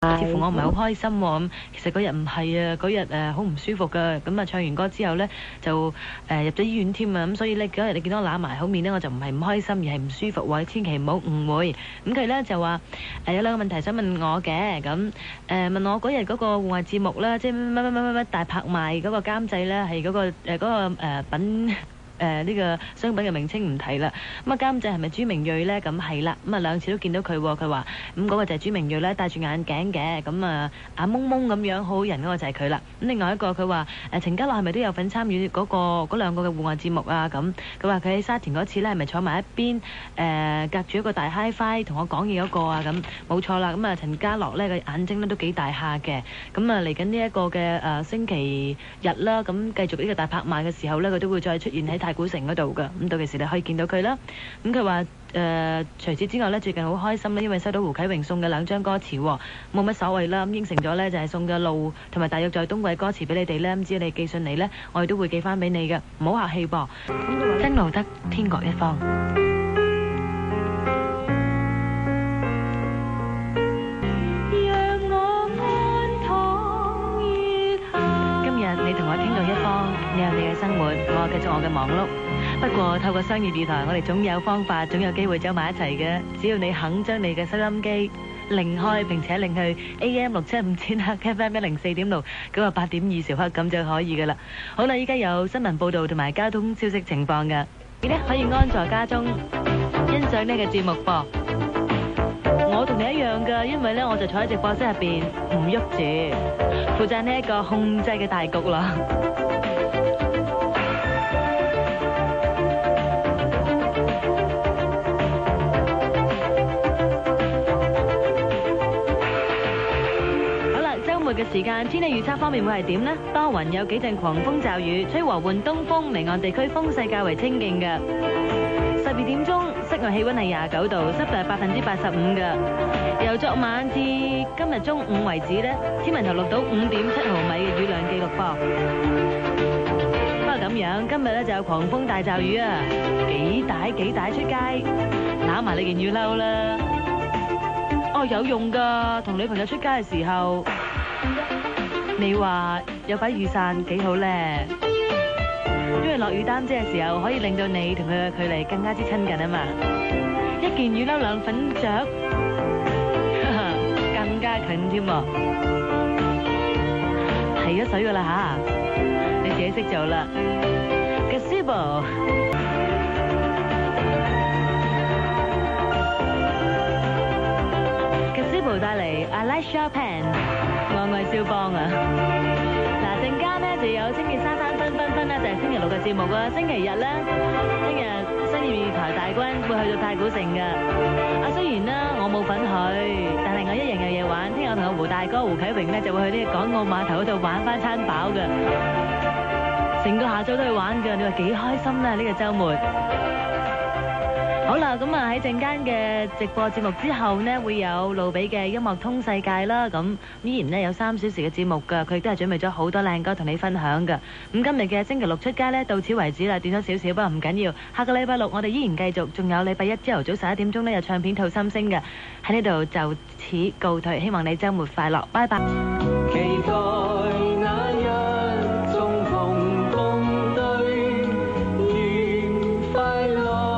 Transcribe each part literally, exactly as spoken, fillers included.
似乎我唔係好開心喎。咁其實嗰日唔係啊，嗰日誒好唔舒服㗎。咁啊唱完歌之後呢，就誒、呃、入咗醫院添啊。咁所以呢，嗰日你見到我揦埋口面呢，我就唔係唔開心，而係唔舒服喎。千祈唔好誤會。咁佢呢就話誒、呃、有兩個問題想問我嘅。咁誒、呃、問我嗰日嗰個戶外節目啦，即係乜乜乜乜乜大拍賣嗰個監製呢，係嗰、嗰個誒嗰、呃嗰個呃、品。誒呢、呃這個商品嘅名稱唔提啦，咁啊監製係咪朱明鋭呢？咁係啦，咁啊兩次都見到佢，佢話咁嗰個就係朱明鋭咧，戴住眼鏡嘅，咁啊眼蒙蒙咁樣好好人嗰個就係佢啦。咁另外一個佢話誒陳家樂係咪都有份參與嗰、那個嗰兩個嘅戶外節目啊？咁佢話佢喺沙田嗰次呢，係咪坐埋一邊誒、呃、隔住一個大 hi-fi 同我講嘢嗰個啊？咁冇錯啦，咁啊陳家樂呢個眼睛咧都幾大下嘅，咁啊嚟緊呢一個嘅誒、呃、星期日啦，咁繼續呢個大拍賣嘅時候呢，佢都會再出現喺太古城嗰度噶，咁到時你可以見到佢啦。咁佢話誒，除此之外呢，最近好開心咧，因為收到胡啟榮送嘅兩張歌詞，冇乜所謂啦。咁應承咗呢，就係送嘅路同埋大約在冬季歌詞俾你哋呢。咁只要你寄信嚟呢，我哋都會寄翻俾你嘅，唔好客氣噃。曾路得天各一方。你同我天各一方，你有你嘅生活，我繼續我嘅忙碌。不過透過商業電台，我哋總有方法，總有機會走埋一齊嘅。只要你肯將你嘅收音機擰開，並且擰去 A M 六七五千赫 F M 一零四點六九十八點二兆赫，咁就可以噶啦。好啦，依家有新聞報道同埋交通消息情況噶，你呢可以安坐家中欣賞呢個節目噃。我同你一樣噶，因為咧我就坐喺直播室入邊唔喐住，負責呢一個控制嘅大局啦。好啦，週末嘅時間，天氣預測方面會係點呢？多雲，有幾陣狂風驟雨，吹和緩東風，離岸地區風勢較為清勁嘅。十二點鐘，室外氣溫係廿九度，濕度係百分之八十五嘅。由昨晚至今日中午為止呢，天文台錄到五點七毫米嘅雨量記錄噃。不過咁樣，今日呢就有狂風大驟雨啊！幾大幾大出街，攬埋你件雨褸啦。哦，有用㗎，同女朋友出街嘅時候，你話有把雨傘幾好呢？因為落雨擔遮嘅時候，可以令到你同佢嘅距離更加之親近啊嘛！一件雨褸兩粉着，更加近添喎。提咗水噶啦吓，你自己識做啦。Gazebo， Gazebo 帶嚟 I Like Chopin， 我愛肖邦啊！嗱，陣間呢就有星期三三分分分啦，就係星期六嘅節目啊。星期日咧，聽日新業台大軍會去到太古城㗎。啊，雖然呢我冇份去，但係我一樣有嘢玩。聽日我同阿胡大哥胡啟榮呢就會去呢個港澳碼頭嗰度玩翻餐飽㗎，成個下晝都去玩㗎。你話幾開心咧？呢個週末。好啦，咁啊喺陣間嘅直播節目之後呢，會有路比嘅音樂通世界啦。咁依然呢有三小時嘅節目㗎，佢亦都係準備咗好多靚歌同你分享㗎。咁今日嘅星期六出街呢，到此為止啦，短咗少少，不過唔緊要。下個禮拜六我哋依然繼續，仲有禮拜一朝頭早十一點鐘呢，有唱片套心聲嘅。喺呢度就此告退，希望你週末快樂，拜拜。期待那日重逢共對，願快樂。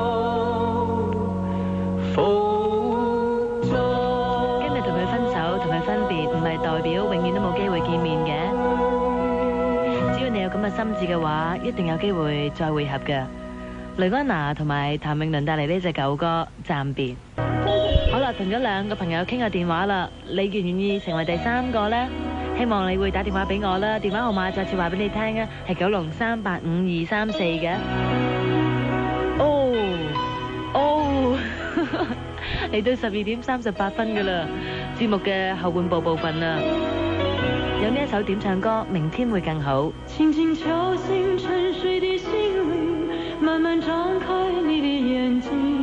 今日同佢分手，同佢分別，唔係代表永遠都冇機會見面嘅。只要你有咁嘅心志嘅話，一定有機會再會合嘅。雷安娜同埋譚詠麟帶嚟呢隻舊歌《暫別》。好啦，同咗兩個朋友傾下電話啦，你願唔願意成為第三個呢？希望你會打電話俾我啦，電話號碼再次話俾你聽啊，係九龍三八五二三四嘅。哦，哦。嚟到十二點三十八分噶啦，節目嘅後半部部分啦，有呢一首點唱歌，明天會更好。輕輕敲醒沉睡的心靈，慢慢張開你的眼睛。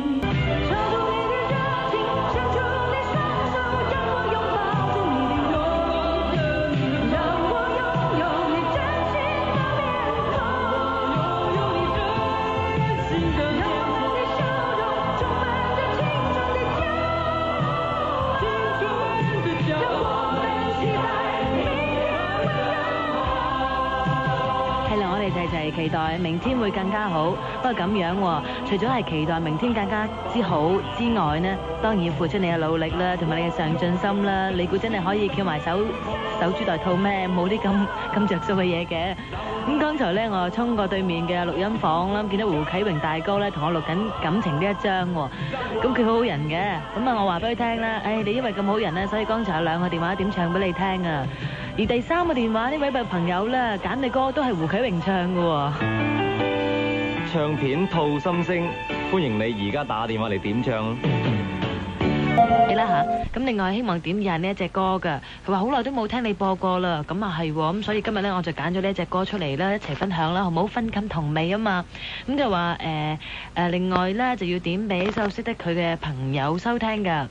期待明天會更加好。不過咁樣喎，除咗係期待明天更加之好之外呢，當然要付出你嘅努力啦，同埋你嘅上進心啦。你估真係可以翹埋手守株待兔咩？冇啲咁咁著數嘅嘢嘅。咁剛才咧，我衝過對面嘅錄音房啦，見到胡啟榮大哥咧同我錄緊感情呢一張喎。咁佢好好人嘅，咁啊我話俾佢聽啦，誒你因為咁好人咧，所以剛才有兩個電話點唱俾你聽啊。而第三個電話呢位朋友咧揀嘅歌都係胡啟榮唱嘅喎。 唱片吐心聲，歡迎你而家打電話嚟點唱。 記啦嚇，咁另外希望點有呢一隻歌㗎，佢話好耐都冇聽你播過啦，咁啊係喎，咁所以今日呢，我就揀咗呢一隻歌出嚟啦，一齊分享啦，好唔好？分甘同味啊嘛，咁就話誒誒，另外呢，就要點俾所有識得佢嘅朋友收聽㗎。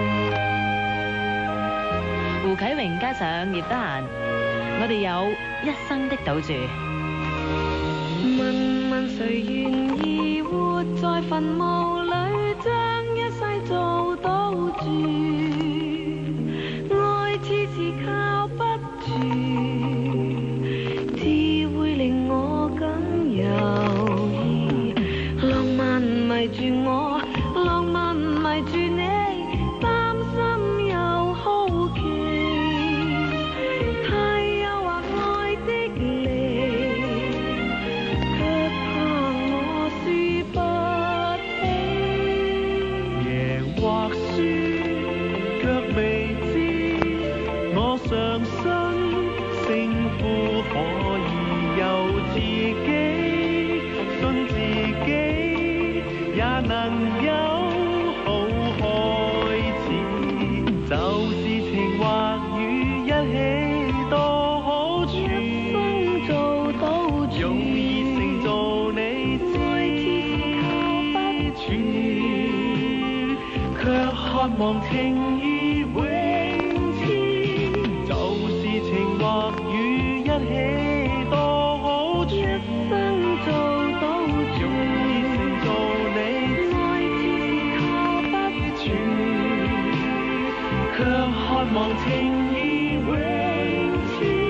胡啟榮加上葉德嫻，我哋有一生的賭注。 問問誰願意活在墳墓裏，將一世做賭注，愛似是靠不住，只會令我更猶豫。浪漫迷住我，浪漫迷住你，擔心又好奇，太誘惑愛的你，卻怕我輸不起。 贏或輸卻未知，我相信勝負可以由自己，信自己也能有好開始。就是情或雨一起多好處， 一生做賭注， 容易成做你愛似靠不住， 卻渴望情意永持。就是情或雨一起多好處， 一生做賭注， 容易成做你愛似靠不住， 卻渴望情意永持。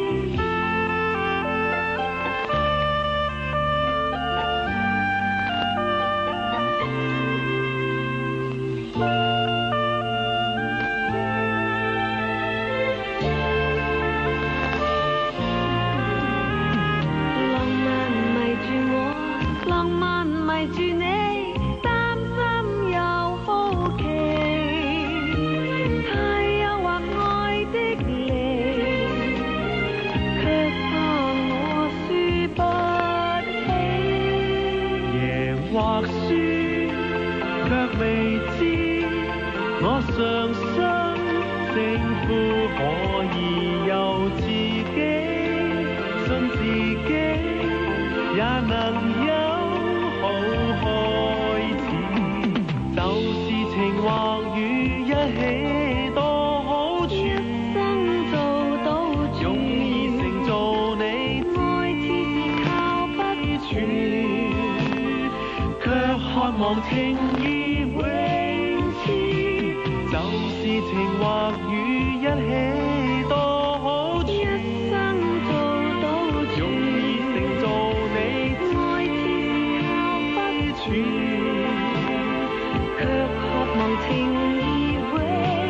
浪漫迷住我，浪漫迷住你，擔心又好奇，太誘惑愛的你，卻怕我輸不起。 贏或輸卻未知，我相信勝負可以由自己，信自己也能有好開始。就是情或雨一起多好處， 一生做賭注， 容易成做你愛似是靠不住， 卻渴望情意永持。就是情或雨一起多好處， 一生做賭注， 容易成做你愛似是靠不住，卻渴望情意永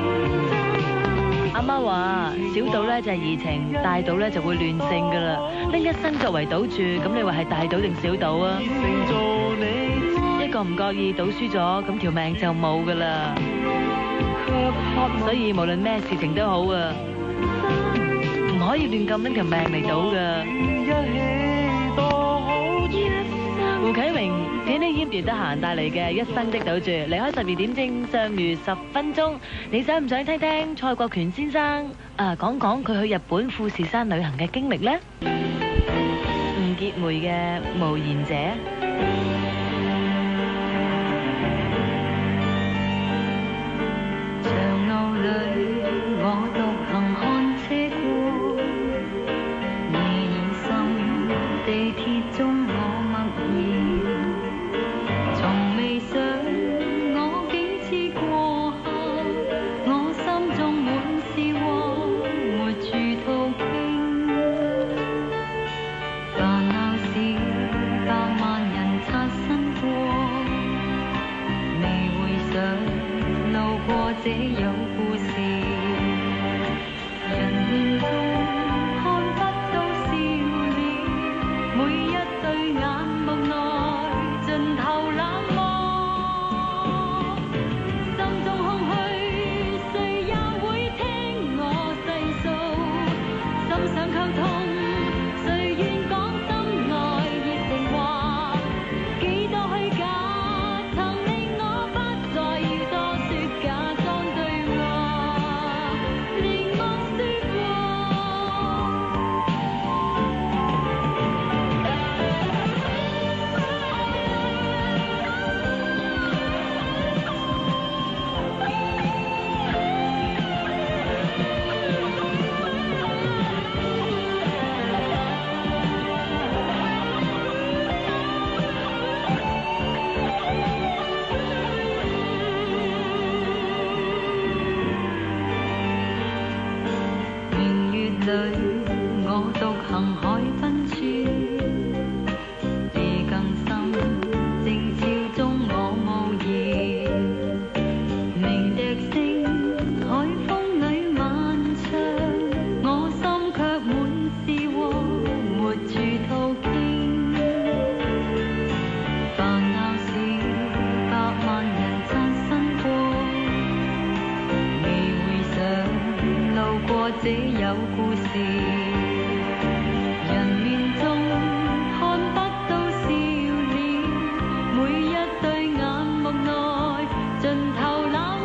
阿媽話小賭呢就係怡情，大賭呢就會亂性㗎啦。拎一生作為賭注，咁你話係大賭定小賭啊？ 成做你一個唔覺意賭輸咗，咁條命就冇㗎啦。所以無論咩事情都好啊，唔可以亂咁拎條命嚟賭㗎。 一起多好處。 胡啟榮俾你葉葉得閒帶嚟嘅一生的賭注，離開十二點正尚餘十分鐘，你想唔想聽聽蔡國權先生啊講講佢去日本富士山旅行嘅經歷呢？吳潔梅嘅無言者。 長路裏我獨行看車過，夜已深，地鐵中我默然，從未想我幾次過客，我心中滿是禍，沒處途徑，煩惱事我獨行海濱處，夜更深，靜悄中我無言。鳴笛聲，海風裏漫長，我心卻滿是禍，沒處途徑。煩惱是百萬人擦身過，未回想路過這有故事。人面中看不到笑臉，每一對眼目內盡頭冷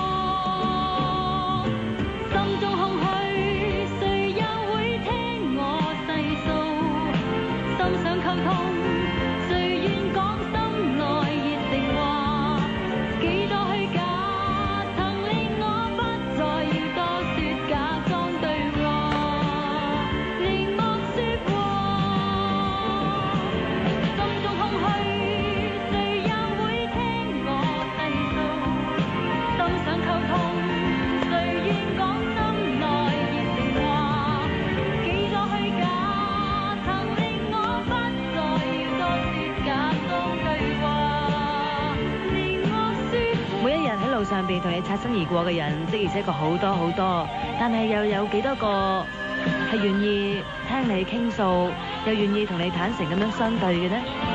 漠。心中空虛，誰又會聽我細訴？心想溝通，誰願講心內熱情話？幾多虛假曾令我不再要多說假裝對話，寧默說話。心中空虛，誰又會聽我細訴？心想溝通，誰願講心內熱情話？幾多虛假曾令我不再要多說假裝對話，寧默說話。 每一日喺路上邊同你擦身而過嘅人，的而且確好多好多，但係又有幾多個係願意聽你傾訴，又願意同你坦誠咁樣相對嘅呢？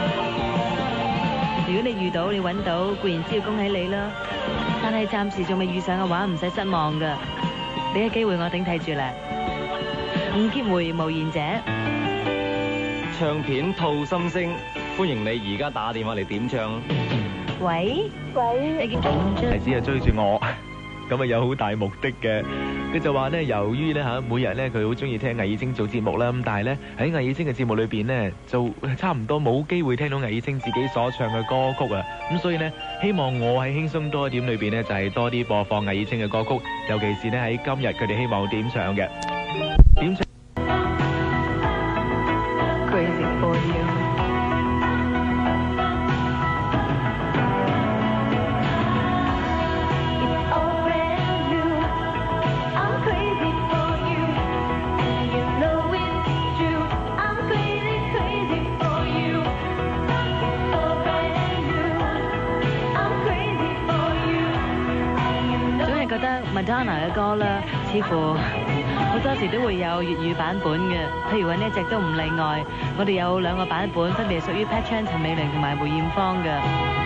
如果你遇到，你揾到，固然之要恭喜你啦。但係暫時仲未遇上嘅話，唔使失望㗎。俾個機會我頂替住啦。伍潔梅無言者， 唱片吐心聲，歡迎你而家打電話嚟點唱。 喂喂，你叫提子啊追住我，咁啊有好大目的嘅。佢就話咧，由於咧嚇每日咧佢好中意聽魏以貞做節目啦，咁但係咧喺魏以貞嘅節目裏邊咧，就差唔多冇機會聽到魏以貞自己所唱嘅歌曲啊，咁所以咧希望我喺輕鬆多一點裏邊咧，就係多啲播放魏以貞嘅歌曲，尤其是咧喺今日佢哋希望點唱嘅點唱。 Crazy for you。 Madonna 嘅歌啦，似乎好多時都會有粵語版本嘅，譬如話呢一隻都唔例外。我哋有兩個版本，分別係屬於 Pat Chan、陳美玲同埋梅艷芳嘅。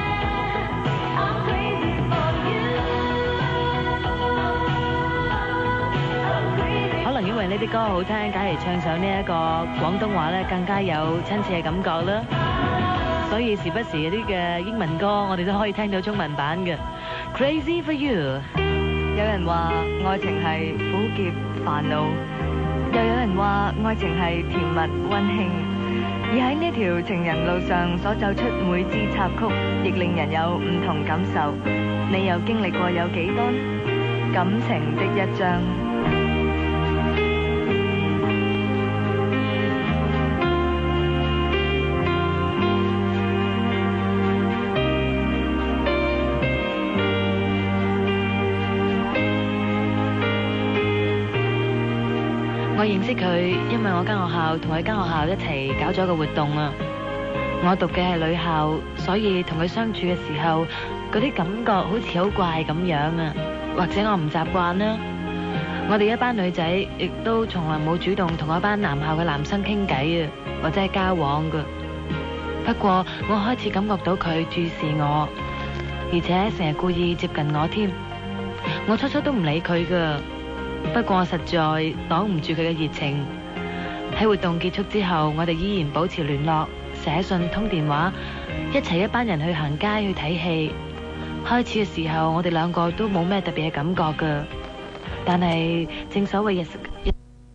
可能因為呢啲歌好聽，假如唱上呢一個廣東話咧，更加有親切嘅感覺啦。所以時不時有啲嘅英文歌，我哋都可以聽到中文版嘅。Crazy for you。 有人話愛情係苦澀煩惱，又有人話愛情係甜蜜溫馨。而喺呢條情人路上所走出每支插曲，亦令人有唔同感受。你又經歷過有幾多感情的一章？ 我認識佢，因為我間學校同佢間學校一齊搞咗個活動啊。我讀嘅係女校，所以同佢相處嘅時候，嗰啲感覺好似好怪咁樣啊，或者我唔習慣啦。我哋一班女仔亦都從來冇主動同一班男校嘅男生傾偈啊，或者係交往噶。不過我開始感覺到佢注視我，而且成日故意接近我添。我初初都唔理佢噶。不過我實在擋唔住佢嘅熱情。喺活動結束之後，我哋依然保持聯絡，寫信通電話，一齊一班人去行街去睇戲。開始嘅時候，我哋兩個都冇咩特別嘅感覺㗎。但係正所謂日食一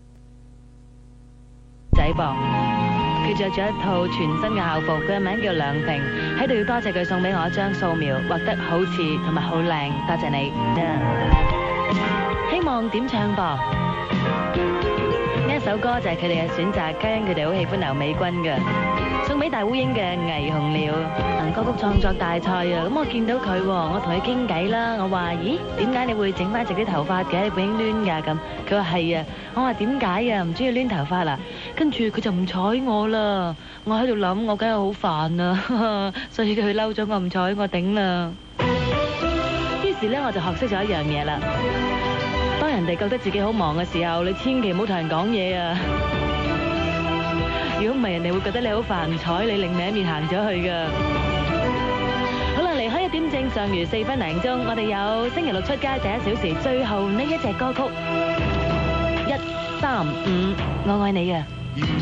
仔噃，佢着咗一套全新嘅校服，佢嘅名叫梁婷。喺度要多謝佢送俾我一張素描，畫得好似同埋好靚，多謝你。希望點唱噃？呢一首歌就係佢哋嘅選擇，因佢哋好喜歡劉美君嘅。 送俾大烏蠅嘅霓虹鳥啊歌曲創作大賽啊！咁我見到佢喎，我同佢傾偈啦，我話：咦，點解你會整翻直啲頭髮嘅？你本應攣㗎咁。佢話係啊，我話點解啊？唔中意攣頭髮啦。跟住佢就唔睬我啦。我喺度諗，我梗係好煩啊，所以佢嬲咗我唔睬我頂啦。於是咧，我就學識咗一樣嘢啦。當人哋覺得自己好忙嘅時候，你千祈唔好同人講嘢啊！如果唔係，人哋會覺得你好煩，唔睬你，另另一面行咗去㗎。好啦，離開一點正，上如四分零鐘，我哋有星期六出街第一小時最後呢一隻歌曲，一三五，我愛你啊！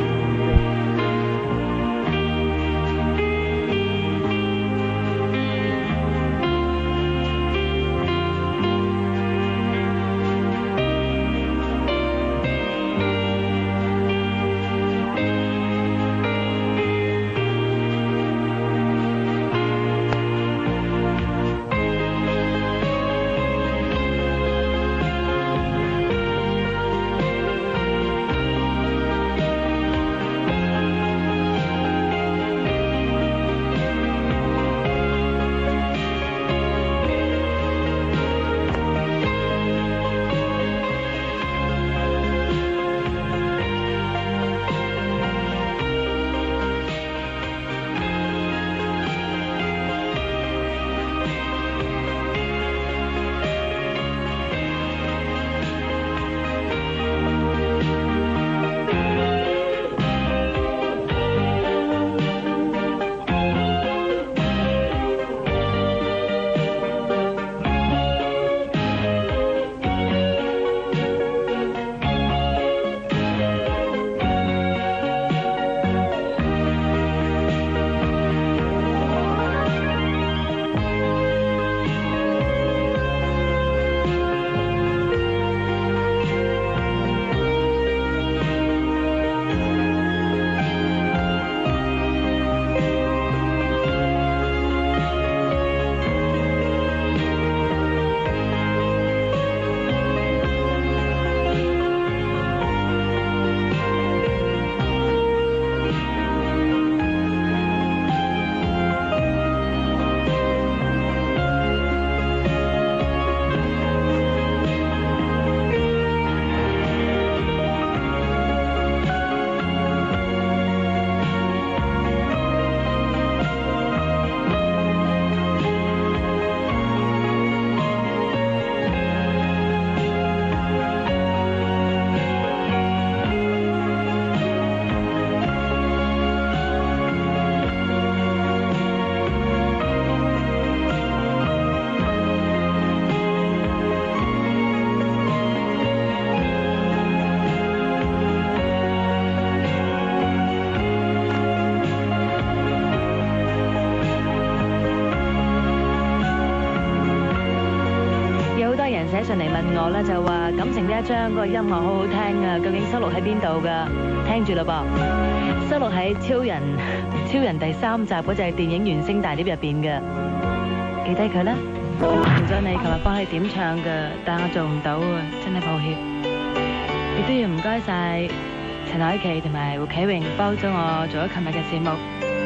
寫上嚟問我咧，就話感情呢一張嗰個音樂好好聽啊，究竟收錄喺邊度㗎？聽住啦噃，收錄喺超人超人第三集嗰隻電影原聲大碟入邊嘅，記低佢啦。唔咗你琴日幫你點唱㗎，但我做唔到啊，真係抱歉。亦都要唔該晒陳凱琪同埋胡啟榮幫咗我做咗琴日嘅節目。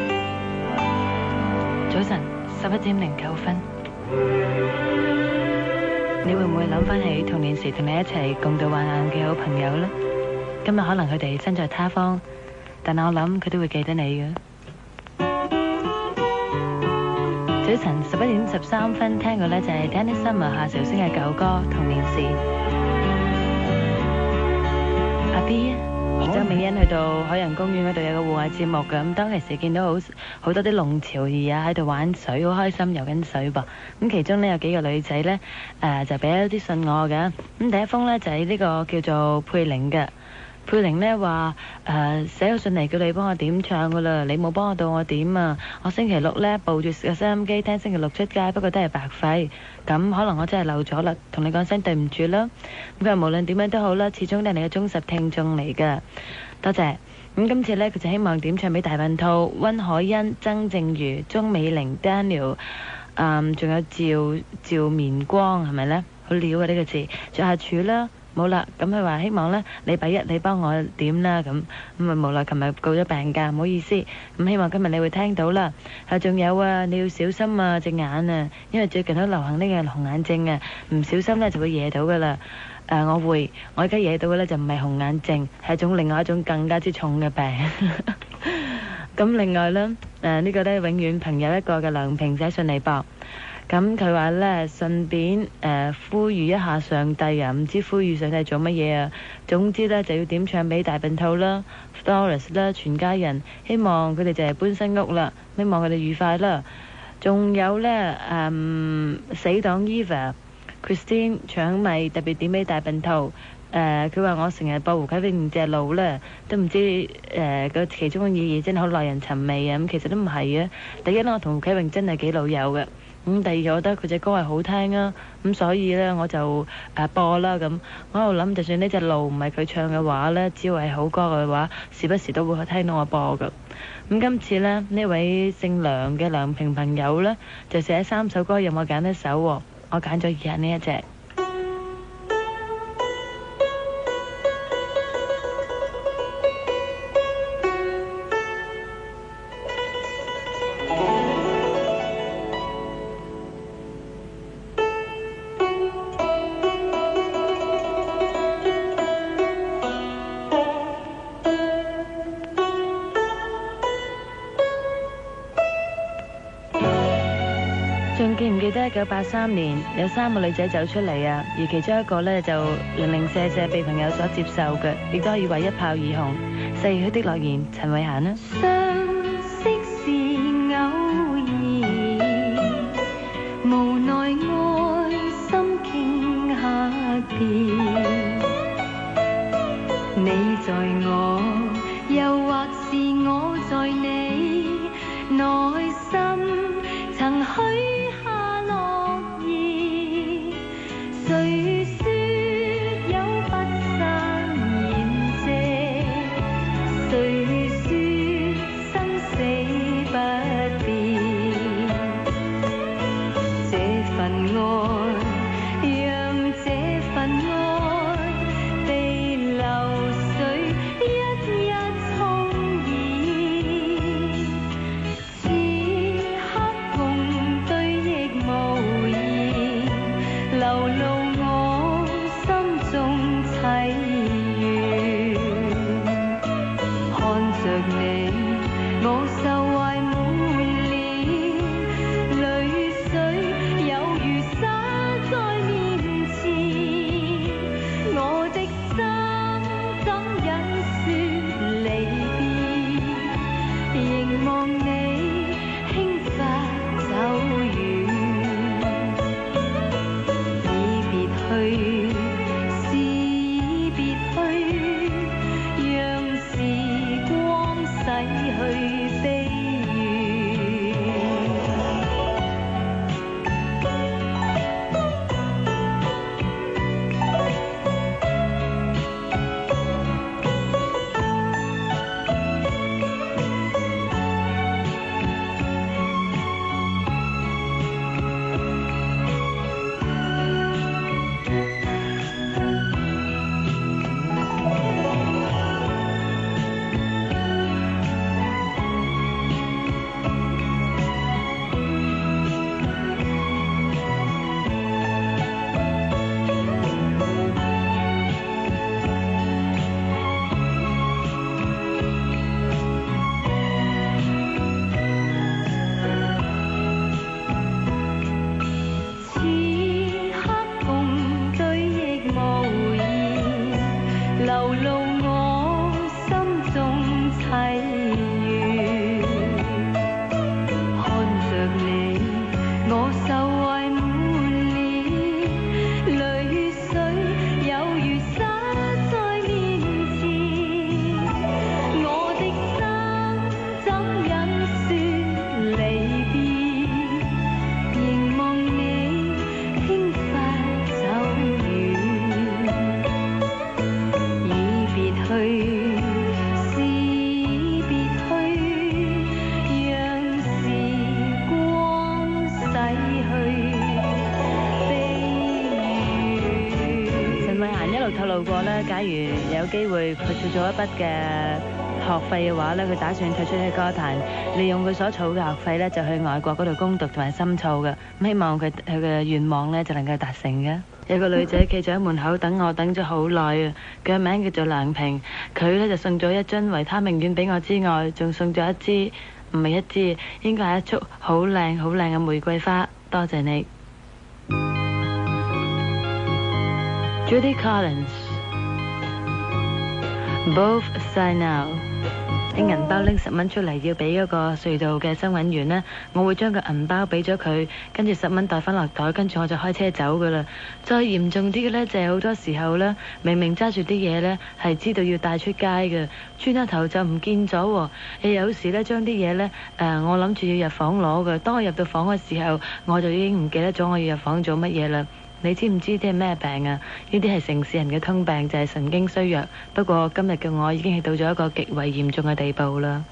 早晨十一點零九分。你會唔會諗翻起童年時同你一齊共度患難嘅好朋友呢？今日可能佢哋身在他方，但我諗佢都會記得你嘅。早晨十一點十三分，聽過呢就係 Danny Summer 夏韶聲嘅舊歌《童年時》。阿 B 周美欣去到海洋公園嗰度有個戶外節目嘅，咁當其時見到好好多啲龍潮兒啊喺度玩水，好開心游緊水噃。咁其中呢有幾個女仔呢，誒、呃、就俾咗啲信我嘅。咁第一封呢就係、是、呢個叫做佩玲嘅。佩玲呢話誒寫個信嚟叫你幫我點唱噶啦，你冇幫我到我點啊！我星期六呢抱住個收音機聽星期六出街，不過都係白費。咁可能我真係漏咗啦，同你講聲對唔住啦。咁佢話無論點樣都好啦，始終都係你嘅忠實聽眾嚟噶，多謝。咁今次呢，佢就希望點唱俾大笨兔、溫海欣、曾靜瑜、鐘美玲、Daniel， 嗯，仲有趙趙綿光係咪呢？好料啊呢個字，仲有阿柱啦。 冇啦。咁佢話希望咧禮拜一你幫我點啦咁。咁啊無奈琴日告咗病假，唔好意思。咁希望今日你會聽到啦。啊，仲有啊，你要小心啊隻眼啊，因為最近好流行呢個紅眼症啊，唔小心咧就會惹到噶啦。誒、呃，我會，我而家惹到嘅咧就唔係紅眼症，係一種另外一種更加之重嘅病。咁另外咧，誒、呃、呢、這個咧永遠朋友一個嘅梁平寫信嚟噃。咁佢話咧，順便誒、呃、呼籲一下上帝啊，唔知呼籲上帝做乜嘢啊？總之咧就要點唱俾大笨兔啦、Doris 啦、全家人，希望佢哋就係搬新屋啦，希望佢哋愉快啦。仲有咧，誒死黨 Eva、Christine 搶咪特別點俾大笨兔。誒佢話我成日播胡啟榮隻路咧，都唔知誒個、呃、其中嘅意義真係好耐人尋味啊！咁其實都唔係啊。第一咧，我同胡啟榮真係幾老友嘅。咁第二，我覺得佢隻歌係好聽啊，咁所以呢，我就誒播啦咁。我喺度諗，就算呢隻路唔係佢唱嘅話呢，只要係好歌嘅話，時不時都會聽到我播㗎。咁今次呢，呢位姓梁嘅梁平朋友呢，就寫三首歌，有冇揀一首喎？我揀咗以下呢一隻。仲記唔記得一九八三年有三個女仔走出嚟啊？而其中一個呢，就零零舍舍被朋友所接受嘅，亦都可以話一炮而紅。逝去的諾言，陳慧嫻啊。 相識是偶然，無奈愛心傾下跌。你在我，又或是我在你內心，曾許誰說有不散筵席？誰說生死不變？這份愛，讓這份愛被流水一一沖染。此刻共對亦無言，流露我受懷滿臉，淚水有如灑在面前，我的心怎忍說離別，凝望你輕快走遠，已別去，是已別去，讓時光逝去。是別去。 如有機會佢儲咗一筆嘅學費嘅話咧，佢打算退出呢個歌壇，利用佢所儲嘅學費咧，就去外國嗰度攻讀同埋深造嘅。咁希望佢佢嘅願望咧就能夠達成嘅。有個女仔企咗喺門口等我，等咗好耐啊！佢嘅名叫做梁平，佢咧就送咗一樽維他命丸俾我之外，仲送咗一支，唔係一支，應該係一束好靚好靚嘅玫瑰花。多謝你。Judy Collins，Both Sign Now。拎銀包拎十蚊出嚟要俾嗰個隧道嘅收銀員呢，我會將個銀包俾咗佢，跟住十蚊袋翻落袋，跟住我就開車走噶啦。再嚴重啲嘅呢，就係好多時候呢，明明揸住啲嘢呢，係知道要帶出街嘅，轉下頭就唔見咗喎。誒有時呢，將啲嘢呢，誒我諗住要入房攞嘅，當我入到房嘅時候，我就已經唔記得咗我要入房做乜嘢啦。你知唔知啲係咩病啊？呢啲係城市人嘅通病，就係神經衰弱。不過今日嘅我已經係到咗一個極為嚴重嘅地步啦。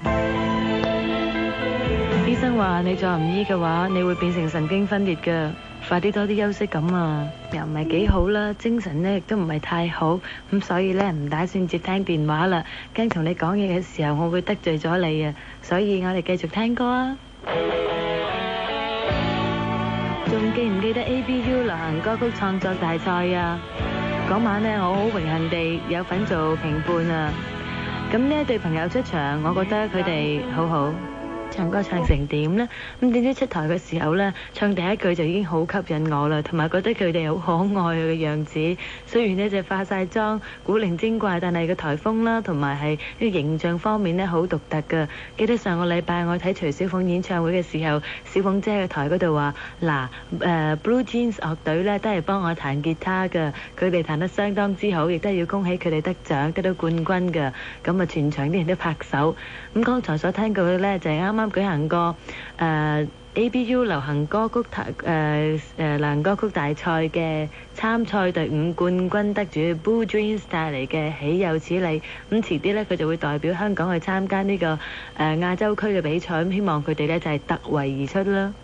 醫生話你再唔醫嘅話，你會變成神經分裂㗎。快啲多啲休息咁啊！又唔係幾好啦，精神呢亦都唔係太好，咁所以呢，唔打算接聽電話啦，驚同你講嘢嘅時候我會得罪咗你啊！所以我哋繼續聽歌啊！仲記唔記得 A B U 流行歌曲創作大賽啊？嗰晚呢，我好榮幸地有份做評判啊！咁呢一對朋友出場，我覺得佢哋好好。唱歌唱成點呢？咁點知出台嘅時候呢，唱第一句就已經好吸引我啦，同埋覺得佢哋好可愛嘅樣子。雖然呢就化晒妝，古靈精怪，但係個台風啦，同埋係呢個形象方面呢，好獨特㗎。記得上個禮拜我睇徐小鳳演唱會嘅時候，小鳳姐喺台嗰度話：嗱，誒 Blue Jeans 樂隊呢都係幫我彈吉他㗎，佢哋彈得相當之好，亦都要恭喜佢哋得獎得到冠軍㗎。咁啊，全場啲人都拍手。咁剛才所聽過嘅呢，就係啱啱舉行過誒、uh, A B U 流行歌曲大誒誒流行歌曲大賽嘅參賽隊伍冠軍得主 Blue Jeans 帶嚟嘅喜有此理。咁遲啲呢，佢就會代表香港去參加呢、這個誒、uh, 亞洲區嘅比賽，咁希望佢哋呢就係、是、突圍而出啦。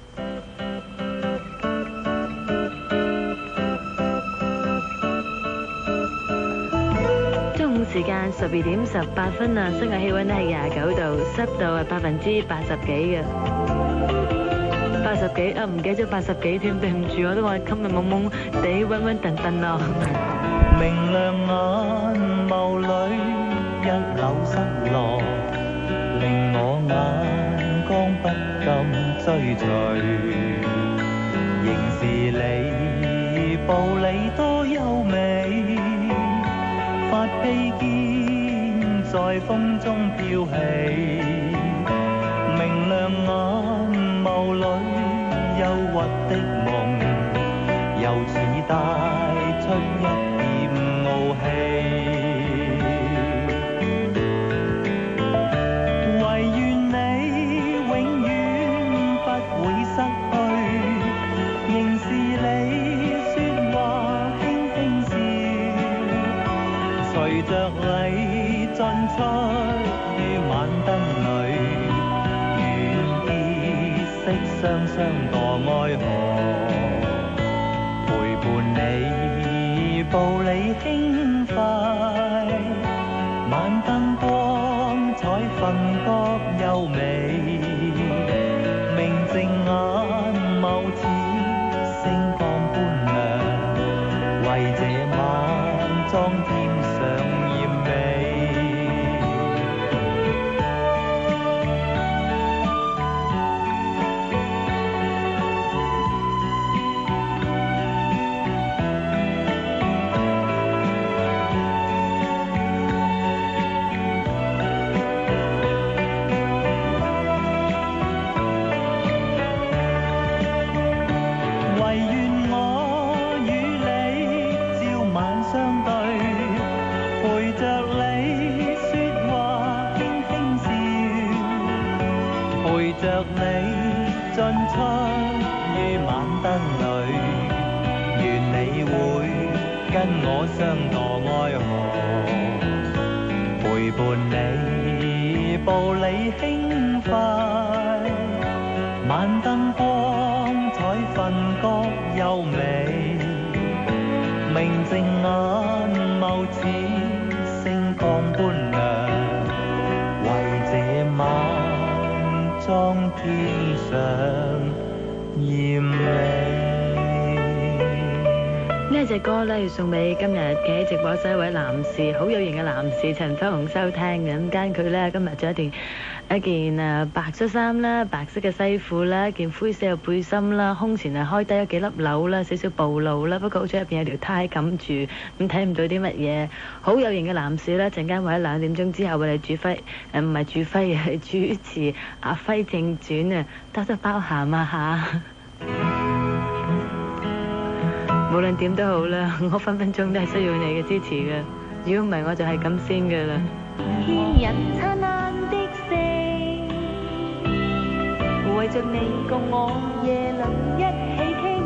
時間十二點十八分啊，室外氣溫咧係廿九度，濕度係百分之八十幾嘅，八十幾啊，唔記得咗八十幾添，對唔住，我都話今日懵懵地溫溫頓頓咯。 明亮眼眸裏一縷失落，令我眼光不禁追隨，仍是你步履多優美，發披肩在風中飄起，明亮眼眸裏憂鬱的夢，又似帶出一點傲氣，唯願你永遠不會失去，仍是你說話輕輕笑，隨着你進出於晚燈裏，願結識雙雙墮愛河，陪伴你步履輕快，晚燈光彩瞓覺優美，明淨眼眸似星光般亮，為這晚裝添上豔美。唯願我與你朝晚相對，陪着你說話輕輕笑，陪着你進出於晚燈裏，願你會跟我相墮愛河，陪伴你步履輕快，晚燈光彩瞓覺優美，明淨眼眸似天上艷美。 呢一隻歌咧要送俾今日企喺直播室一位男士，好有型嘅男士陳輝雄收聽嘅。咁間佢咧今日着一段一件誒白恤衫啦、白色嘅西褲啦、一件灰色嘅背心啦，胸前係開低咗幾粒紐啦，少少暴露啦，不過好彩入邊有條呔冚住，咁睇唔到啲乜嘢。好有型嘅男士咧，陣間或者兩點鐘之後為你主輝誒唔係主輝係主持阿輝正傳啊，多多包涵啊嚇！無論點都好啦，我分分鐘都係需要你嘅支持嘅。如果唔係，我就係咁先㗎啦。 牽引燦爛的星，為着你共我夜能一起傾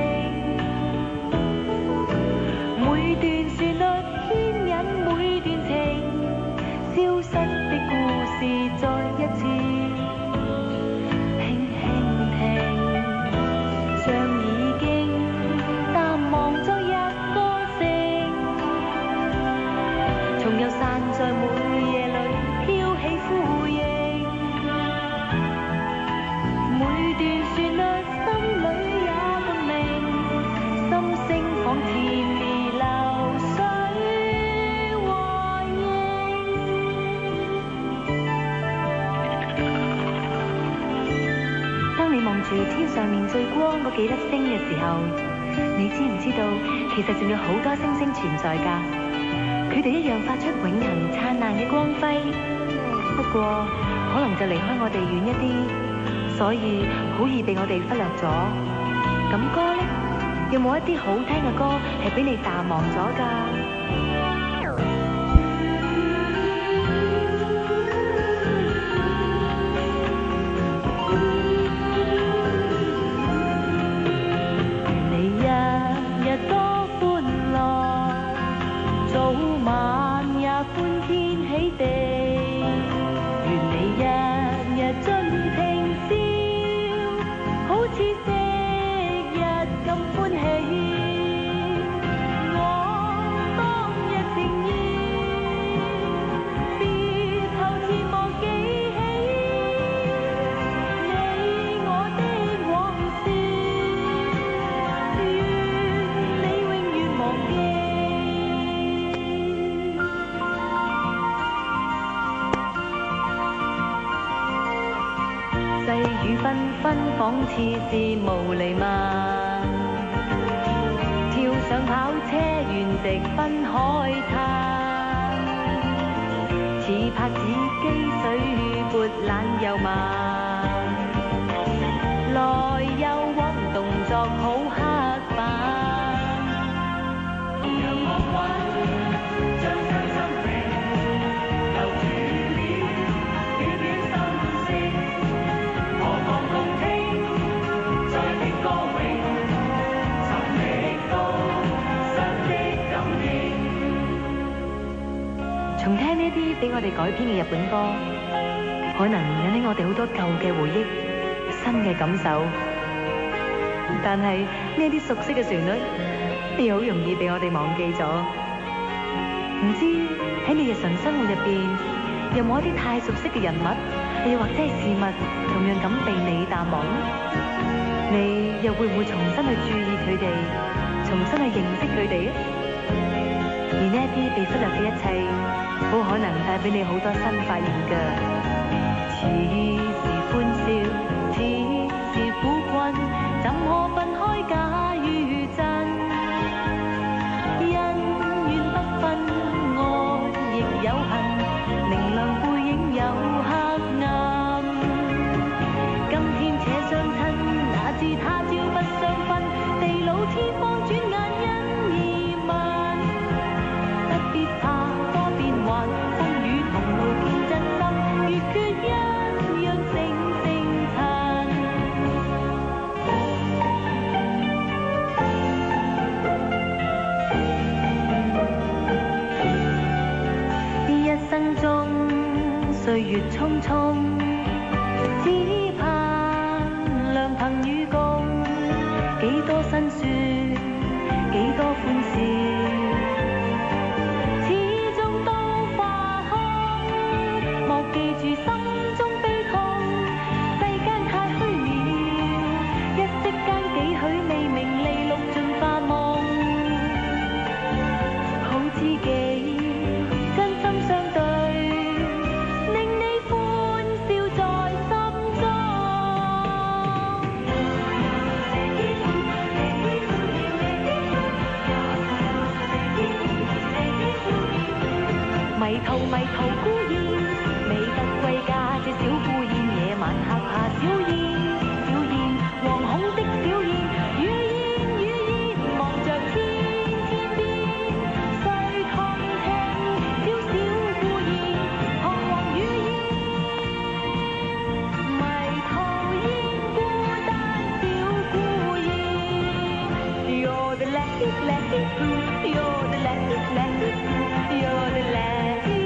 聽，每段旋律牽引每段情，消失的故事再一次輕輕聽，像已經忘咗一個性，從又散在每夜裏飄起呼應，每段旋律心裏也共鳴，心聲仿甜蜜流水和映。當你望住天上面最光嗰幾粒星嘅時候，你知唔知道，其實仲有好多星星存在㗎？佢哋一樣發出永恆燦爛嘅光輝，不過可能就離開我哋遠一啲，所以好易被我哋忽略咗。咁歌呢？有冇一啲好聽嘅歌係俾你淡忘咗㗎？仿似是無厘漫，跳上跑車沿直奔海灘，似拍子機水撥懶又慢，來又往動作好刻板。讓我滾，將傷心情留住了，表表心聲，何妨共聽。重聽呢啲俾我哋改編嘅日本歌，可能引起我哋好多舊嘅回憶、新嘅感受。但係呢啲熟悉嘅旋律，又好容易俾我哋忘記咗。唔知喺你日常生活入邊，有冇一啲太熟悉嘅人物，又或者係事物，同樣咁被你淡忘？你又會唔會重新去注意佢哋，重新去認識佢哋？而呢一啲被忽略嘅一切，好可能帶俾你好多新發現㗎。似是歡笑，似是苦困，怎可分開假與真？恩怨不分，愛亦有恨，明亮背影有黑暗。今天且相親，哪知他朝不相分，地老天荒轉眼因而問。不必怕多變幻，風雨同路見真心，越缺一樣星星塵。一生中歲月匆匆，只盼良朋與共，幾多辛酸，幾多歡笑，始終都化空。莫記住心中悲痛，世間迷途迷途孤燕，未得歸家，這小孤燕夜晚嚇怕小燕，小燕惶恐的小燕，雨燕雨燕望着天天邊，誰同情小小孤燕，彷徨雨燕，迷途燕孤單小孤燕。You're the lucky lucky you're the lucky lucky you're the lucky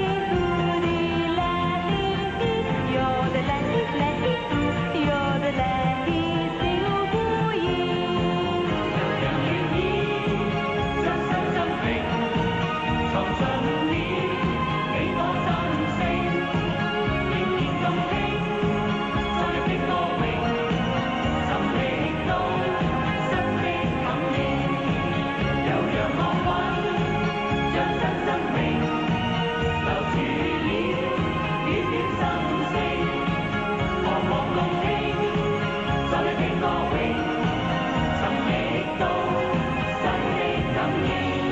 you're the lucky lucky you're the lucky 小孤燕。洋洋願意將身心平，藏進了你我心聲，仍然動聽，昨日的歌詠，尋覓到新的感應，又讓我揾將真生命留住了點點心聲，彷徨共聽昨日的歌詠，尋覓到新的感應。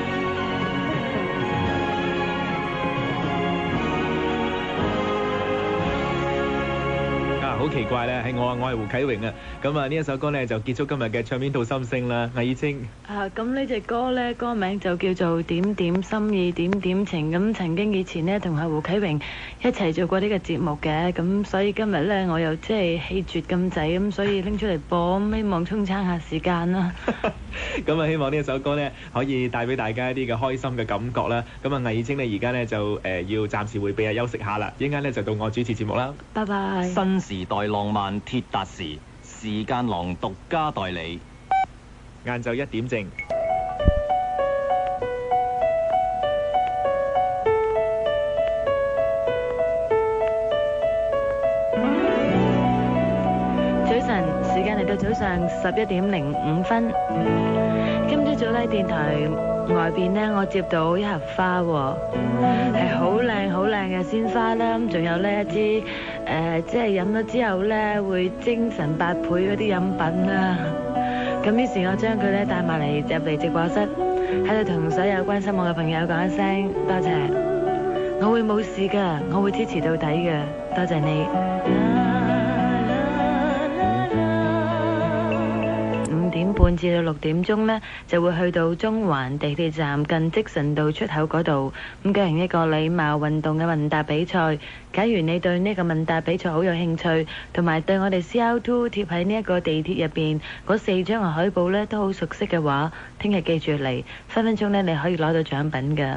啊，好奇怪咧，係我啊，我係胡啟榮啊。咁啊，呢一首歌咧就結束今日嘅唱片套心聲啦。魏以清， 啊，咁呢隻歌呢，歌名就叫做《點點心意點點情》。咁曾經以前呢，同阿胡啟榮一齊做過呢個節目嘅，咁所以今日呢，我又即係氣絕咁滯，咁所以拎出嚟播，咁希望沖撐下時間啦。 咁啊，希望呢一首歌咧可以帶俾大家一啲嘅開心嘅感覺啦。咁啊，魏以清呢，而家咧就誒、呃、要暫時迴避啊，休息下啦。一陣間咧就到我主持節目啦。 拜拜。 新時代浪漫鐵達時，時間廊獨家代理。 晏晝一點正。 早晨，時間嚟到早上十一點零五分。今朝早喺電台外邊呢，我接到一盒花喎，係好靚好靚嘅鮮花啦。咁仲有呢一支誒、呃，即係飲咗之後呢會精神百倍嗰啲飲品啦。咁於是，我將佢呢帶埋嚟入嚟直播室，喺度同所有關心我嘅朋友講一聲多謝。我會冇事㗎，我會支持到底㗎，多謝你。五點半至到六點鐘呢，就會去到中環地鐵站近積臣道出口嗰度，咁舉行一個禮貌運動嘅問答比賽。假如你對呢個問答比賽好有興趣，同埋對我哋 C L two 貼喺呢一個地鐵入邊嗰四張嘅海報呢都好熟悉嘅話，聽日記住嚟，分分鐘呢你可以攞到獎品㗎。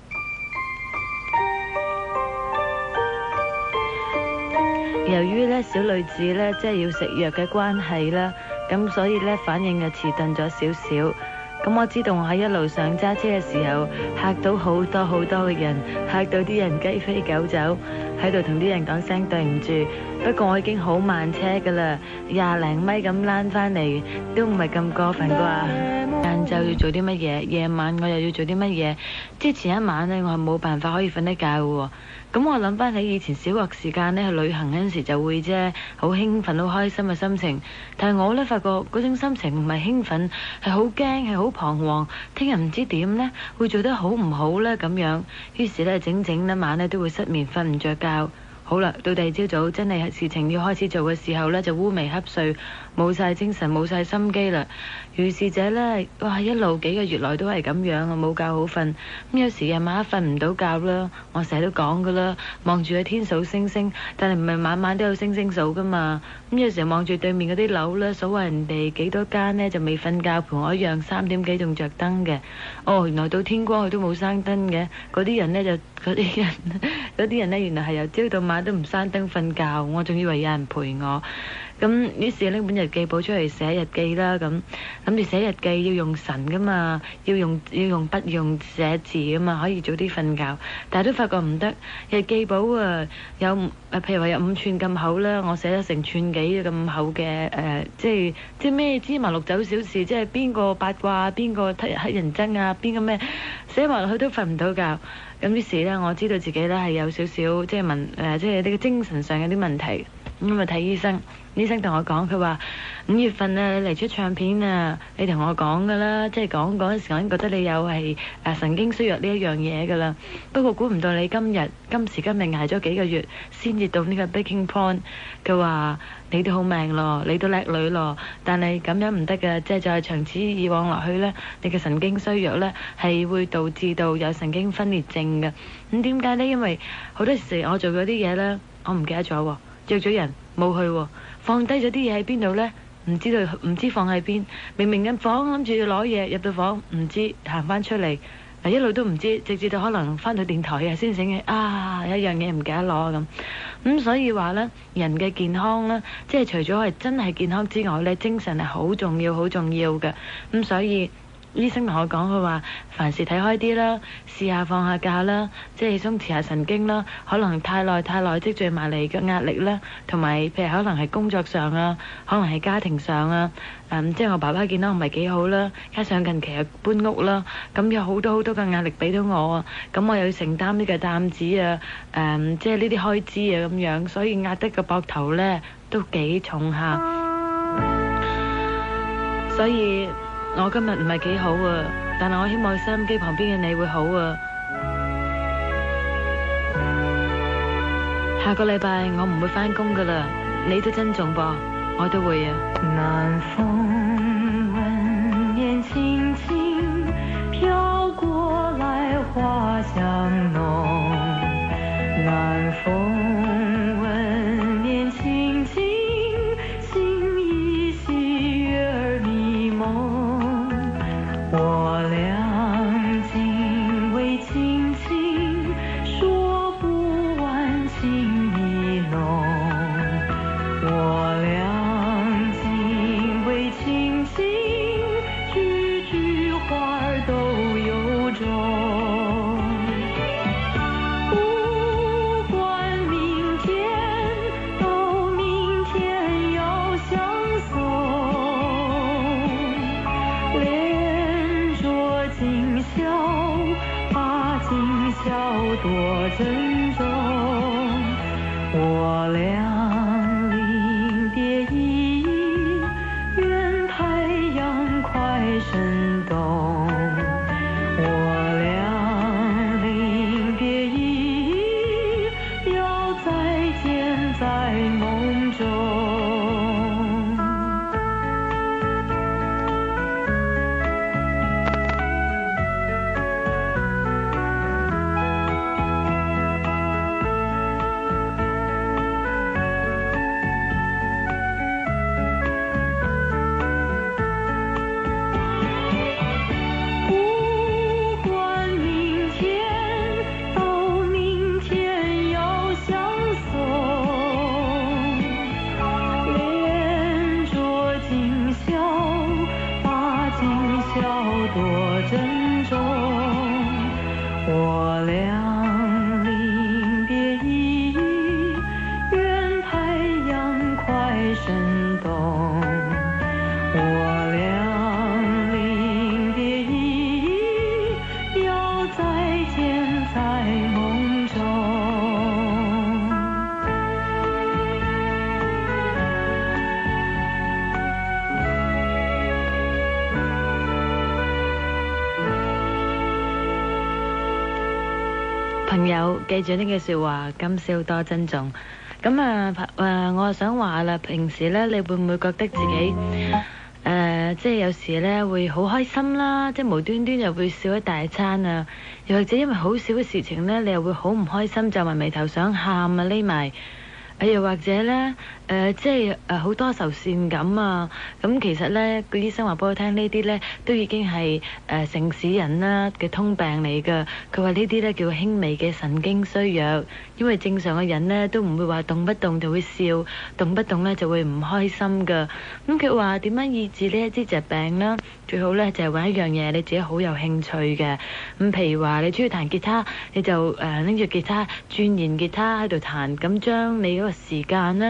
由於呢小女子呢即係要食藥嘅關係啦，咁所以呢反應就遲鈍咗少少。咁我知道我喺一路上揸車嘅時候嚇到好多好多嘅人，嚇到啲人雞飛狗走，喺度同啲人講聲對唔住。不過我已經好慢車㗎啦，廿零米咁躝返嚟都唔係咁過分啩。晏晝要做啲乜嘢，夜晚我又要做啲乜嘢？即係前一晚呢，我係冇辦法可以瞓得覺嘅喎。咁我諗翻起以前小學時間呢，去旅行嗰陣時就會啫，好興奮、好開心嘅心情。但係我呢，發覺嗰種心情唔係興奮，係好驚、係好彷徨。聽日唔知點呢，會做得好唔好呢？咁樣。於是呢，整整一晚呢都會失眠、瞓唔着覺。好啦，到第二朝早真係事情要開始做嘅時候呢，就烏眉瞌睡，冇晒精神，冇晒心機啦。如是者呢，哇，一路幾個月來都係咁樣，我冇覺好瞓。咁有時夜晚瞓唔到覺啦，我成日都講噶啦，望住個天數星星，但係唔係晚晚都有星星數噶嘛。咁有時望住對面嗰啲樓呢，數下人哋幾多間呢，就未瞓覺，陪我一樣三點幾仲着燈嘅。哦，原來到天光佢都冇生燈嘅，嗰啲人呢，就嗰啲人嗰啲人呢，原來係由朝到晚都唔閂燈瞓覺，我仲以為有人陪我。咁於是拎本日記簿出嚟寫日記啦，咁諗住寫日記要用神噶嘛，要用要用筆用寫字噶嘛，可以早啲瞓覺。但係都發覺唔得，日記簿啊有誒，譬如話有五寸咁厚啦，我寫咗成寸幾咁厚嘅誒、呃，即係即係咩芝麻綠酒小事，即係邊個八卦邊個黑黑人憎啊，邊個咩寫埋落去都瞓唔到覺。咁於是呢，我知道自己呢係有少少即係問誒，即係呢個精神上有啲問題。 咁啊睇醫生，醫生同我講，佢話五月份啊你嚟出唱片啊，你同我講噶啦，即係講嗰陣時我已經覺得你有係誒神經衰弱呢一樣嘢噶啦。不過估唔到你今日今時今日捱咗幾個月先至到呢個 breaking point。佢話你都好命咯，你都叻女咯，但係咁樣唔得嘅，即係再長此以往落去呢，你嘅神經衰弱呢係會導致到有神經分裂症嘅。咁點解呢？因為好多時我做嗰啲嘢呢，我唔記得咗喎，約咗人冇去喎，放低咗啲嘢喺邊度呢？唔知道，唔知放喺邊。明明間房諗住要攞嘢，入到房唔知行翻出嚟，嗱一路都唔知，直至到可能翻到電台啊先醒起啊，有一樣嘢唔記得攞咁。咁所以話呢，人嘅健康呢，即係除咗係真係健康之外呢，精神係好重要好重要嘅。咁所以醫生同我講，佢話凡事睇開啲啦，試下放下假啦，即係鬆弛下神經啦。可能太耐太耐積聚埋嚟嘅壓力啦，同埋譬如可能係工作上啊，可能係家庭上啊，嗯、即係我爸爸見到唔係幾好啦，加上近期又搬屋啦，咁有好多好多嘅壓力俾到我啊，咁我又要承擔呢個擔子啊，嗯、即係呢啲開支啊咁樣，所以壓得個膊頭呢都幾重下，所以我今日唔係幾好啊，但係我希望收音機旁邊嘅你會好啊。下個禮拜我唔會返工噶啦，你都珍重噃，我都會啊。 南風吻臉輕輕飄過來，花香濃。南風吻臉輕輕，心依稀月兒迷蒙。我倆緊偎親親，說不完情意濃。我倆緊偎親親，句句話兒都有種。不管明天到明天要相送，連着今宵，把今宵多珍重。我倆臨別依依，願太陽快升東。我倆臨別依依，要再見在夢中。不管明天到明天要相送，連着今宵，把今宵多珍重。我倆臨別依依，願太陽快升東。我倆臨別依依，要再見在夢中。 朋友，記住呢句説話，今宵多珍重。咁啊，誒、呃，我係想話啦，平時呢，你會唔會覺得自己誒、呃，即係有時呢會好開心啦，即係無端端又會笑一大餐啊，又或者因為好少嘅事情呢，你又會好唔開心，皺埋眉頭想喊啊，匿埋。又或者呢，誒、呃，即係誒好多愁善感啊！咁其實呢，個醫生話俾我聽，呢啲呢都已經係誒、呃、城市人啦嘅通病嚟㗎。佢話呢啲呢叫輕微嘅神經衰弱，因為正常嘅人呢都唔會話動不動就會笑，動不動呢就會唔開心㗎。咁佢話點樣醫治呢一啲疾病呢？最好呢就係、是、揾一樣嘢你自己好有興趣嘅。咁譬如話你中意彈吉他，你就誒拎住吉他鑽研吉他喺度彈，咁將你嗰個時間呢，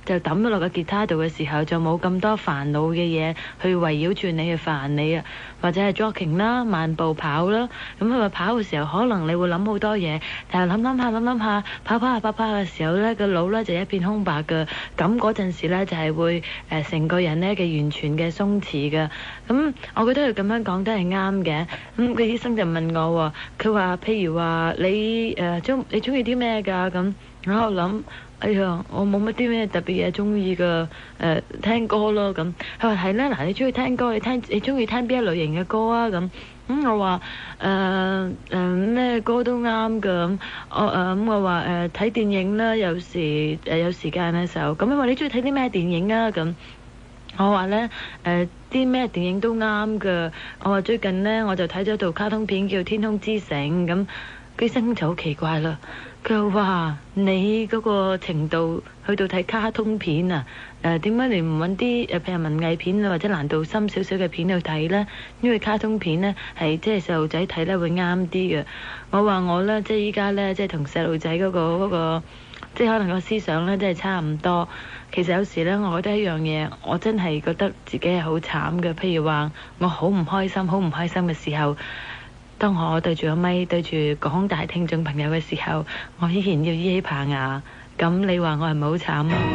就抌咗落個吉他度嘅時候，就冇咁多煩惱嘅嘢去圍繞住你去煩你啊，或者係 jogging 啦、慢步跑啦。咁佢話跑嘅時候，可能你會諗好多嘢，但係諗諗下、諗諗下，跑跑下、跑跑下嘅時候呢，個腦呢就一片空白㗎。咁嗰陣時呢，就係會誒成個人呢嘅完全嘅鬆弛㗎。咁我覺得佢咁樣講都係啱嘅。咁個醫生就問我喎，佢話譬如話你誒中你中意啲咩㗎？咁我喺度諗。哎呀，我冇乜啲咩特別嘢中意嘅，誒聽歌咯咁。佢話係咧，嗱你中意聽歌，你聽你中意聽邊一類型嘅歌啊咁。咁、嗯、我話誒誒咩歌都啱㗎咁。我誒咁我話誒睇電影啦，有時誒、呃、有時間嘅時候。咁你話你中意睇啲咩電影啊咁？我話咧誒啲咩電影都啱㗎。我話最近呢，我就睇咗套卡通片叫《天空之城》咁。醫生就好奇怪啦，佢話你嗰個程度去到睇卡通片啊，誒點解你唔揾啲誒譬如文藝片啊或者難度深少少嘅片去睇呢？因為卡通片呢係即係細路仔睇呢會啱啲嘅。我話我呢，即係依家呢，即係同細路仔嗰個嗰個即係可能個思想呢，真係差唔多。其實有時呢，我覺得一樣嘢，我真係覺得自己係好慘嘅。譬如話我好唔開心，好唔開心嘅時候。當我對住個咪對住廣大聽眾朋友嘅時候，我依然要依起棚牙，咁你話我係咪好慘啊？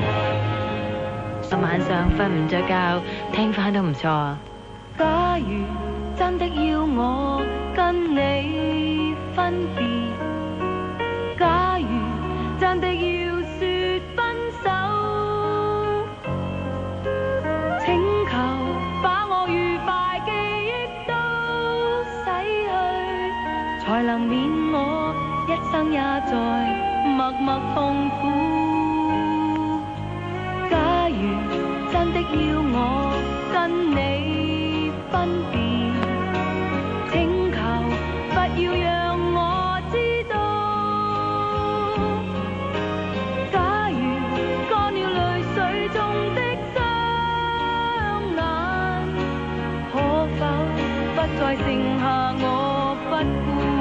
晚上瞓唔着覺，聽翻都唔錯啊！ 假如真的要我跟你分別，假如真的要說分手，請求把我愉快記憶都洗去，才能免我一生也在默默痛苦。假如真的要我跟你分別，請求不要讓我知道。假如乾了淚水中的雙眼，可否不再剩下我不顧？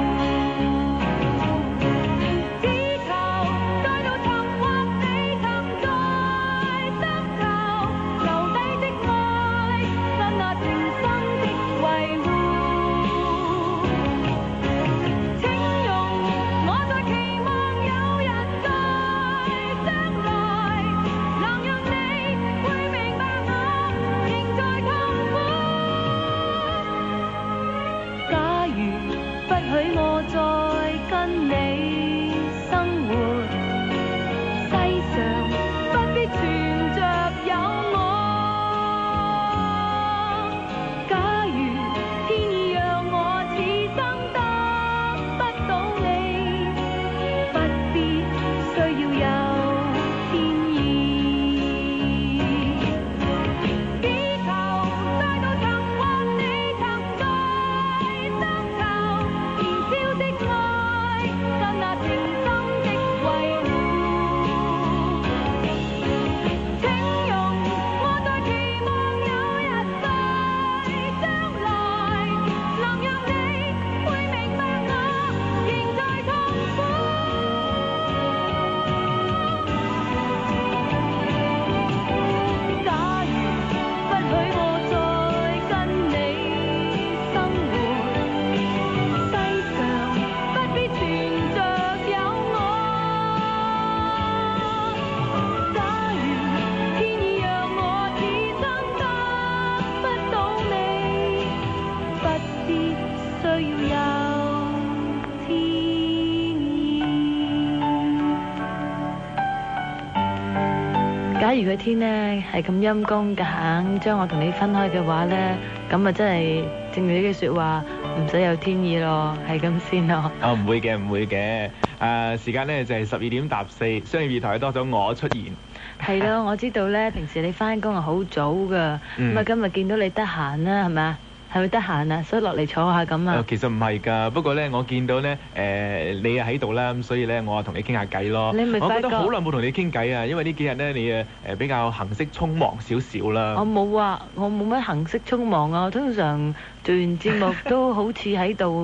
假如個天呢係咁陰公夾將我同你分開嘅話呢，咁啊真係正如呢句説話，唔使有天意咯，係咁先咯。 哦，唔會嘅，唔會嘅。誒、呃，時間呢就係十二點搭四，商業電台多咗我出現。 係咯，我知道呢，平時你翻工係好早㗎，咁啊、嗯、今日見到你得閒啦，係咪啊？係咪得閒啊？所以落嚟坐下咁啊？ 其實唔係㗎，不過咧，我見到咧，誒、呃、你啊喺度啦，咁所以咧，我啊同你傾下偈咯。 你咪我覺得好耐冇同你傾偈啊，因為呢幾日咧，你誒誒比較行色匆忙少少啦。 我冇啊，我冇乜行色匆忙啊，我通常做完節目都好似喺度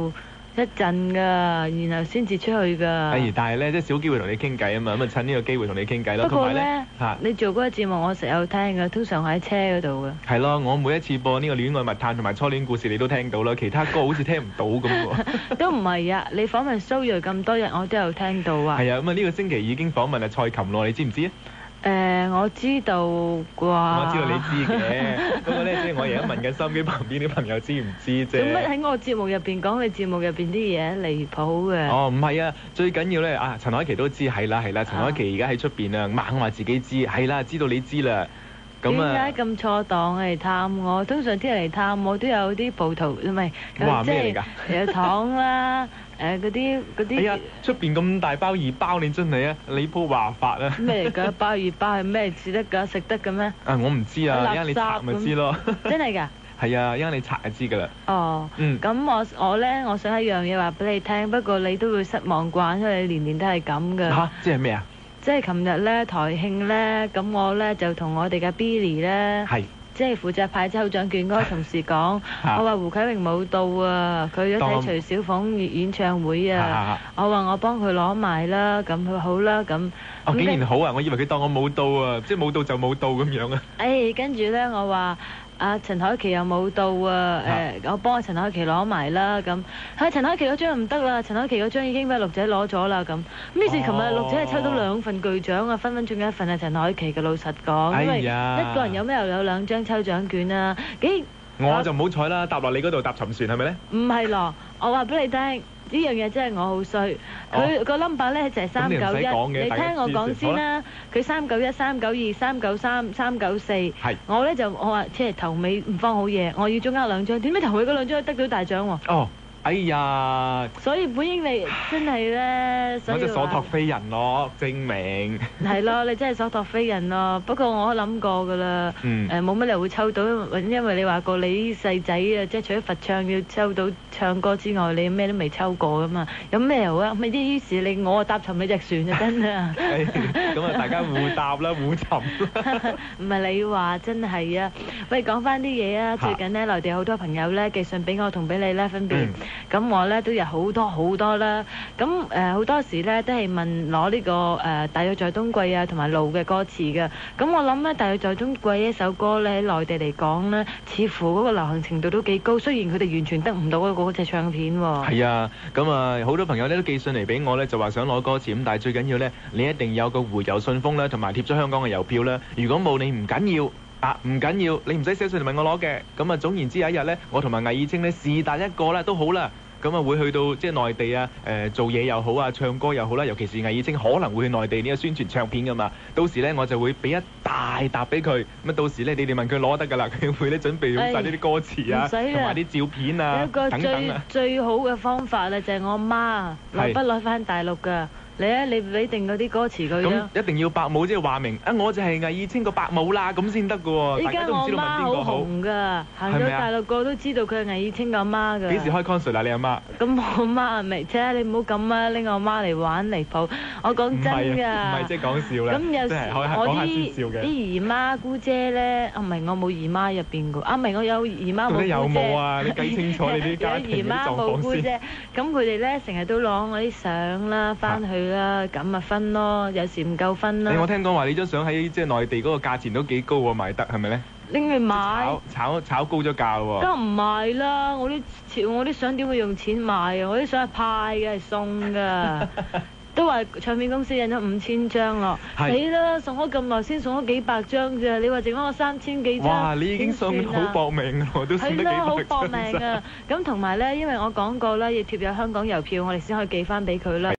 一陣㗎，然後先至出去㗎。 哎，但係咧，即係少機會同你傾偈啊嘛，咁啊趁呢個機會同你傾偈咯。 不過同埋咧咧， 嚇你做嗰個節目我成日有聽㗎，通常喺車嗰度㗎。 係咯，我每一次播呢個戀愛密探同埋初戀故事，你都聽到啦，其他歌好似聽唔到咁喎。 都唔係啊，你訪問蘇芮咁多日，我都有聽到啊。 係啊，咁啊呢個星期已經訪問啊蔡琴咯，你知唔知啊？ 誒，我知道啩。 我知道你知嘅，不過咧，即係我而家問緊收音機旁邊啲朋友知唔知啫？ 做乜喺我節目入邊講你節目入邊啲嘢離譜嘅？ 哦，唔係啊，最緊要咧啊，陳凱琪都知係啦係啦，陳凱琪而家喺出邊啊，猛話自己知係啦，知道你知啦。咁點啊， 解咁錯檔嚟探我？通常啲人嚟探我都有啲葡萄，唔係哇即係咩嚟㗎有糖啦，誒嗰啲嗰哎呀啲， 出邊咁大包二包，你真係啊，你鋪話法啊！ 咩嚟㗎？鮑魚包係咩至得㗎？食得嘅咩？ 啊，我唔知啊， 垃圾一陣你查咪知咯。 真係㗎？ 係啊，一陣你查就知㗎啦。 哦， 嗯咁我我咧，我想一樣嘢話俾你聽，不過你都會失望慣，因為你年年都係咁㗎。 嚇，即係咩啊？ 即係琴日咧台慶咧，咁我咧就同我哋嘅 Billy 咧， 係即係負責派抽獎券嗰個同事講， 嚇我話胡啟榮冇到啊，佢咗當睇徐小鳳演唱會嚇啊，我話我幫佢攞埋啦，咁佢話好啦，咁哦， 咁跟竟然好啊！我以為佢當我冇到啊，即係冇到就冇到咁樣啊。 誒跟住咧我話。阿陳凱琪又冇到啊！誒，我幫阿陳凱琪攞埋啦咁。喺陳凱琪嗰張唔得啦，陳凱琪嗰張已經俾六仔攞咗啦咁。咁於是琴日六仔係抽到兩份巨獎啊，分分鐘一份係陳凱琪嘅。老實講，因為哎呀一個人有咩又有兩張抽獎券啊？幾我就唔好彩啦，搭落你嗰度搭沉船係咪咧？ 唔係咯？我話俾你聽。呢樣嘢真係我好衰，佢個 number 咧就係三九一，你聽我講先啦。佢三九一、三九二、三九三、三九四，我咧就我話即係頭尾唔放好嘢，我要中間兩張，點解頭尾嗰兩張得到大獎喎？ 哦，哎呀！ 所以本應你真係咧，所以我就所託非人咯，證明係咯，你真係所託非人咯。不過我都諗過㗎啦，誒冇乜理由會抽到，因為你話過你細仔啊，即係除咗佛唱要抽到唱歌之外，你咩都未抽過㗎嘛，有咩理由啊？咪於是你我啊搭沉你隻船啊，真啊！ 咁啊，大家互搭啦，互沉啦。 唔係你話真係啊？喂，講翻啲嘢啊！最近呢，內地好多朋友咧寄信俾我同俾你咧分別。咁我咧都有好多好多啦，咁誒好多時咧都係問攞呢、這個誒、呃、大約在冬季啊同埋路嘅歌詞嘅，咁我諗咧大約在冬季呢首歌咧喺內地嚟講咧，似乎嗰個流行程度都幾高，雖然佢哋完全得唔到嗰嗰隻唱片喎。係啊，咁啊好多朋友咧都寄信嚟俾我咧，就話想攞歌詞，咁但係最緊要咧你一定有個回郵信封啦，同埋貼咗香港嘅郵票啦，如果冇你唔緊要。啊，唔緊要，你唔使寫信嚟問我攞嘅。咁啊，總言之有一日呢，我同埋魏以清呢，是但一個啦都好啦。咁啊，會去到即係內地啊，誒、呃、做嘢又好啊，唱歌又好啦。尤其是魏以清可能會去內地呢個宣傳唱片噶嘛。到時呢，我就會俾一大沓俾佢。咁啊，到時呢，你哋問佢攞得㗎啦，佢會咧準備好晒呢啲歌詞啊，同埋啲照片啊， 有個等等啊。 最好嘅方法咧，就係我媽來不來翻大陸㗎。你咧，你俾定嗰啲歌詞佢啦。 咁一定要伯母，即係話明啊！我就係魏以清個伯母啦，咁先得㗎喎。 依家我媽好紅㗎，行咗大陸個都知道佢係魏以清個阿媽㗎。 幾時開 concert 啊？你阿媽？ 咁我媽啊，咪啫！你唔好咁啊，拎我媽嚟玩離譜。我講真㗎。 唔係即係講笑啦。 咁有時我啲啲姨媽姑姐咧，啊唔係我冇姨媽入邊㗎，啊唔係我有姨媽冇姑姐。 有冇啊？你計清楚你啲家庭啲狀況先。 咁佢哋咧成日都攞我啲相啦，翻去啦，咁咪分咯，有時唔夠分啦。 我聽講話你張相喺即係內地嗰個價錢都幾高喎，賣得係咪咧？ 拎去買。 炒炒炒高咗價喎。 梗唔係啦，我啲我啲相點會用錢買啊？我啲相係派嘅，係送㗎。都話唱片公司印咗五千張咯，死啦！送咗咁耐先送咗幾百張啫，你話剩翻我三千幾張？ 哇！你已經送好搏命喎，都送得幾百張。係啦，好搏命啊！咁同埋咧，因為我講過啦，要貼有香港郵票，我哋先可以寄翻俾佢啦。